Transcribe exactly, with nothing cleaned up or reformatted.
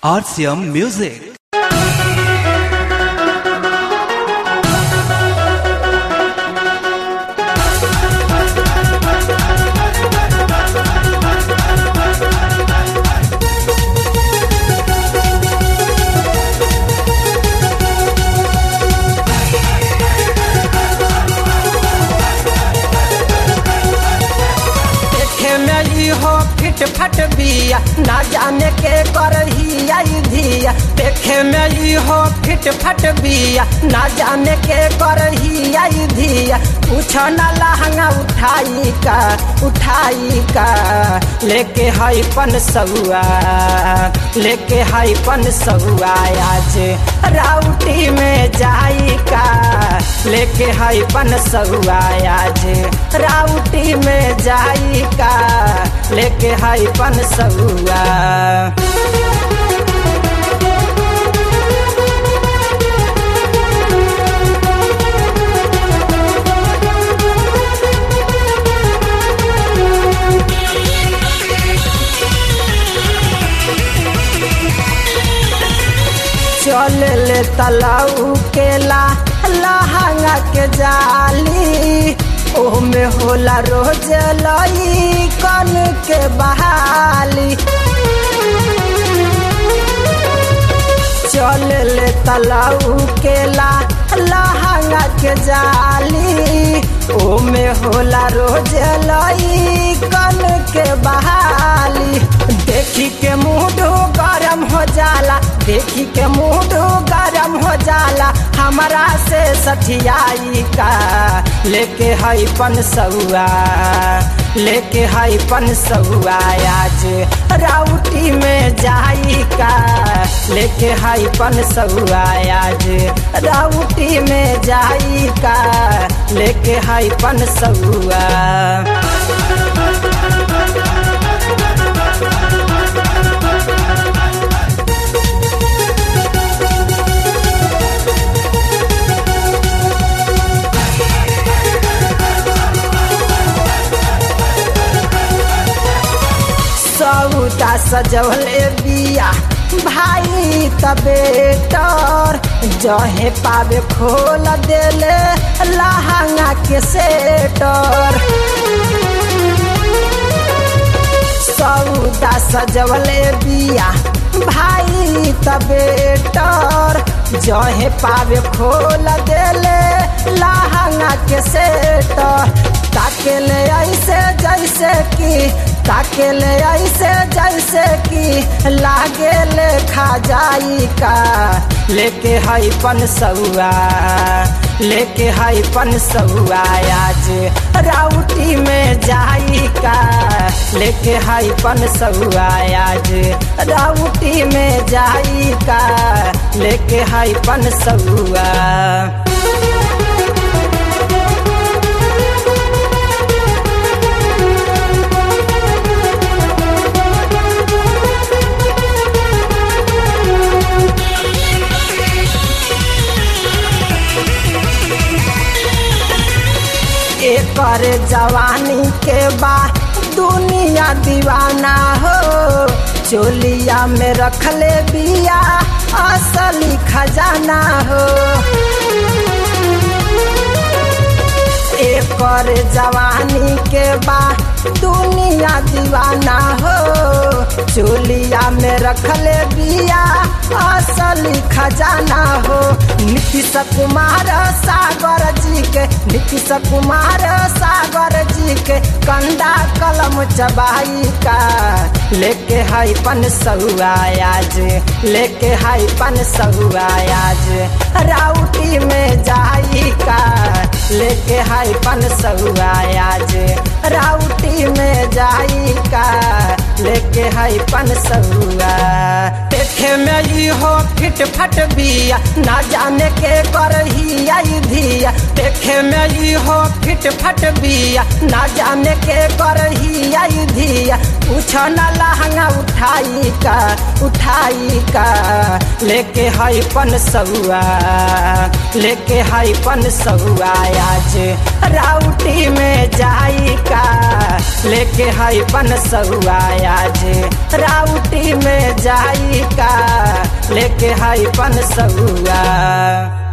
R C M Music. हो फिट फट बिया ना जाने के करही आई धिया देखे में ई हो फिट फट बिया ना जाने के करही आई धिया पूछ ना लहंगा उठाई का उठाई का लेके हई पन सहुआ लेके हई पन सहुआ आज राउटी में जाई का लेके हई पन सहुआ आज राउटी में जाई का लेके हई पन सहुआ। चल ले तलाऊ केला लहंगा के जाली ओमे होला रोज लई कन के बहाली चल ले तलाऊ केला लहंगा के जाली ओमे होला रोज लई कन के बहाली देखी के मूड गरम हो जाला देखी के मूड गरम हो जाला हमारा से सठियाई का लेके हई पन सहुआ लेके हई पन सहुआ आज राउटी में जाई का लेके हई पन सहुआ आज राउटी में जाई का लेके हई पन सहुआ। सौदा सजवले बिया भाई तबेटर जहे पावे खोल देले लहंगा के सेटर सौदा सजवले बिया भाई तबेटर जहे पावे खोल देले लहंगा के सेटर ताकेले ऐसे जैसे कि ताकेले ऐसे जैसे कि लागे ले खा जाई का लेके हई पन सहुआ लेके हई पन सहुआ आज राउटी में जाई का लेके हई पन सहुआ आज राउटी में जाई का लेके हई पन सहुआ। एकर जवानी के बा दुनिया दीवाना हो चोलिया में रखले बिया असली खजाना हो एकर जवानी के बा दुनिया दीवाना हो चोलिया में रखले बिया असली खजाना हो नीतीश कुमार सागर जी के नीतीश कुमार सागर जी के कंधा कलम चबाई का लेके हई पन सहुआ आज लेके हई पन सहुआ आज राउटी में जाई का लेके हई पन सहुआ आज राउटी में जाई का लेके हई पन सहुआ। देखे में ई हो फिट फट बिया ना जाने के करही आई धिया देखे में ई हो फिट फट बिया ना जाने के करही आई धिया पूछ ना लहंगा उठाई का उठाई का लेके हई पन सहुआ लेके हई पन सहुआ आज राउटी में जाई का लेके हई पन सहुआ आज राउटी में जाई का लेके हाई पन सौआ।